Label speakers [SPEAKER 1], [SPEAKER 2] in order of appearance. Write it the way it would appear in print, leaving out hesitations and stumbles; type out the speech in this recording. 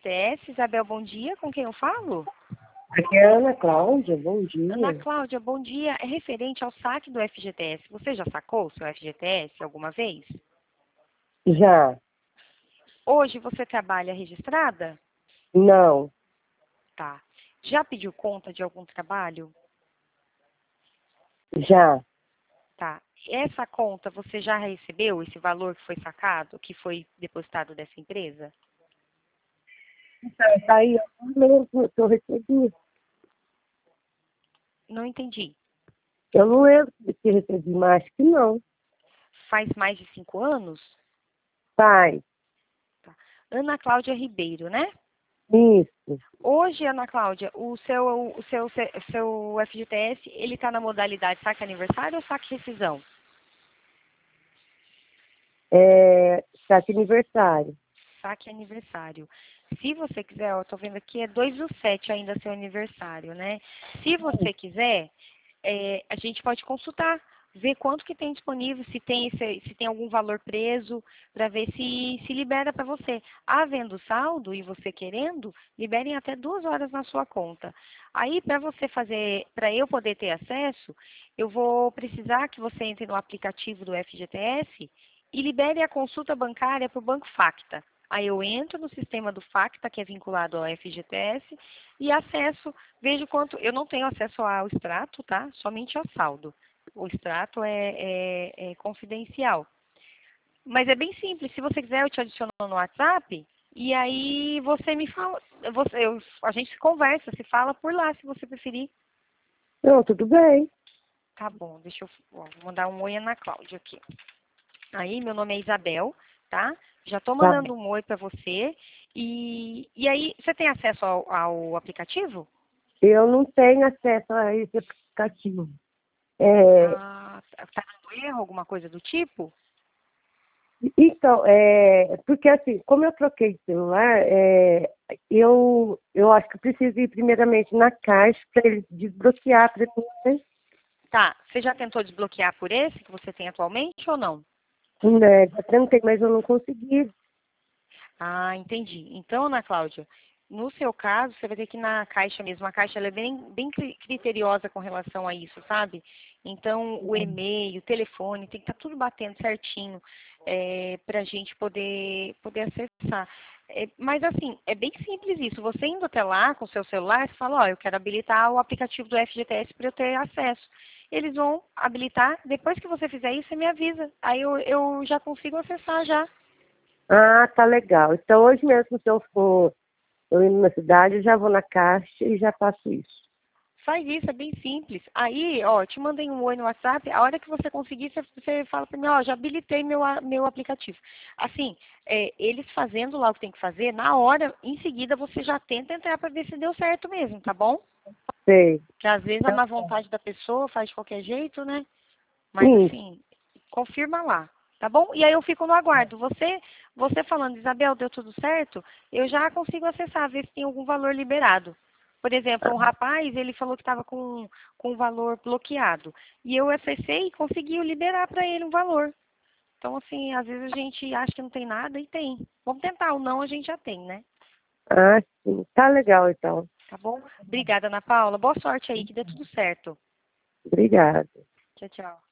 [SPEAKER 1] FGTS. Isabel, bom dia. Com quem eu falo?
[SPEAKER 2] Aqui é a Ana Cláudia, bom dia.
[SPEAKER 1] Ana Cláudia, bom dia. É referente ao saque do FGTS. Você já sacou o seu FGTS alguma vez?
[SPEAKER 2] Já?
[SPEAKER 1] Hoje você trabalha registrada?
[SPEAKER 2] Não,
[SPEAKER 1] Tá. Já pediu conta de algum trabalho?
[SPEAKER 2] já.
[SPEAKER 1] Tá. Essa conta você já recebeu esse valor que foi sacado, que foi depositado dessa empresa?
[SPEAKER 2] Tá aí, eu mesmo que eu recebi.
[SPEAKER 1] Não entendi.
[SPEAKER 2] Eu não lembro se recebi, mas acho que não.
[SPEAKER 1] Faz mais de 5 anos?
[SPEAKER 2] Pai,
[SPEAKER 1] Tá. Ana Cláudia Ribeiro, né?
[SPEAKER 2] isso.
[SPEAKER 1] Hoje, Ana Cláudia, o seu FGTS, ele está na modalidade saque aniversário ou saque rescisão?
[SPEAKER 2] Tá aqui aniversário.
[SPEAKER 1] Saque aniversário. Se você quiser, ó, tô vendo aqui, é 2/7 ainda seu aniversário, né? Se você quiser, a gente pode consultar, ver quanto que tem disponível, se tem algum valor preso, para ver se libera para você. Havendo saldo e você querendo, liberem até 2 horas na sua conta. Aí, para eu poder ter acesso, eu vou precisar que você entre no aplicativo do FGTS e libere a consulta bancária para o Banco Facta. Aí eu entro no sistema do Facta, que é vinculado ao FGTS, e acesso, vejo quanto. Eu não tenho acesso ao extrato, tá? Somente ao saldo. O extrato é confidencial. Mas é bem simples. Se você quiser, eu te adiciono no WhatsApp. E aí você me fala. A gente se conversa, se fala por lá, se você preferir.
[SPEAKER 2] Não, tudo bem.
[SPEAKER 1] Tá bom, deixa eu vou mandar um oi Ana Cláudia aqui. Aí, meu nome é Isabel, tá? Já estou
[SPEAKER 2] Tá.
[SPEAKER 1] mandando um oi para você. E aí, você tem acesso ao aplicativo?
[SPEAKER 2] Eu não tenho acesso a esse aplicativo. É,
[SPEAKER 1] Ah, tá dando erro, alguma coisa do tipo?
[SPEAKER 2] então, porque assim, como eu troquei de celular, eu acho que eu preciso ir primeiramente na caixa para eles desbloquear para mim, né?
[SPEAKER 1] Tá, você já tentou desbloquear por esse que você tem atualmente ou não?
[SPEAKER 2] Né, já tentei, mas eu não consegui.
[SPEAKER 1] Ah, entendi. Então, Ana Cláudia, no seu caso, você vai ter que ir na Caixa mesmo. A Caixa ela é bem criteriosa com relação a isso, sabe? Então, o e-mail, o telefone, tem que estar tudo batendo certinho para a gente poder acessar. Mas, assim, é bem simples isso. Você indo até lá com o seu celular, você fala, ó, eu quero habilitar o aplicativo do FGTS para eu ter acesso. Eles vão habilitar. Depois que você fizer isso, você me avisa. Aí eu já consigo acessar já.
[SPEAKER 2] Ah, tá legal. Então, hoje mesmo, se eu for eu indo na cidade, eu já vou na caixa e já faço isso.
[SPEAKER 1] Faz isso, é bem simples. Aí, ó, te mandei um oi no WhatsApp, a hora que você conseguir, você fala para mim, ó, já habilitei meu aplicativo. Assim, eles fazendo lá o que tem que fazer, na hora, em seguida, você já tenta entrar para ver se deu certo mesmo, tá bom?
[SPEAKER 2] Sei.
[SPEAKER 1] Que às vezes a má vontade da pessoa faz de qualquer jeito, né? Mas
[SPEAKER 2] Sim.
[SPEAKER 1] assim, confirma lá, tá bom? E aí eu fico no aguardo. Você falando, Isabel, deu tudo certo, eu já consigo acessar, ver se tem algum valor liberado. Por exemplo, um rapaz, ele falou que estava com o valor bloqueado. E eu acessei e consegui liberar para ele um valor. Então, assim, às vezes a gente acha que não tem nada e tem. Vamos tentar, o não a gente já tem, né?
[SPEAKER 2] Ah, sim. Tá legal, então.
[SPEAKER 1] Tá bom? Obrigada, Ana Paula. Boa sorte aí, que dê tudo certo.
[SPEAKER 2] Obrigada.
[SPEAKER 1] Tchau, tchau.